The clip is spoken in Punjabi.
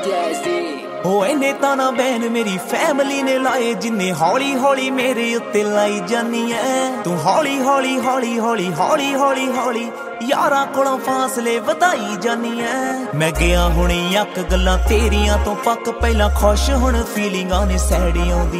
ਉਹ ਇਹਨੇ ਤਾਂ ਨਾ ਬੈਨ ਮੇਰੀ ਫੈਮਿਲੀ ਨੇ ਲਾਏ, ਜਿੰਨੇ ਹੌਲੀ ਹੌਲੀ ਮੇਰੇ ਉੱਤੇ ਲਾਈ ਜਾਨੀ ਐ। ਤੂੰ ਹੌਲੀ ਹੌਲੀ ਹੌਲੀ ਹੌਲੀ ਹੌਲੀ ਹੌਲੀ ਹੌਲੀ ਯਾਰਾਂ ਕੋਲੋਂ ਫਾਸਲੇ ਵਧਾਈ ਜਾਨੀ ਐ। ਮੈਂ ਗਿਆ ਹੁਣੀ ਅੱਕ ਗੱਲਾਂ ਤੇਰੀਆਂ ਤੋਂ ਪੱਕ, ਪਹਿਲਾਂ ਖੁਸ਼ ਹੁਣ ਫੀਲਿੰਗਾਂ ਨੇ ਸੈਡ ਆਉਂਦੀ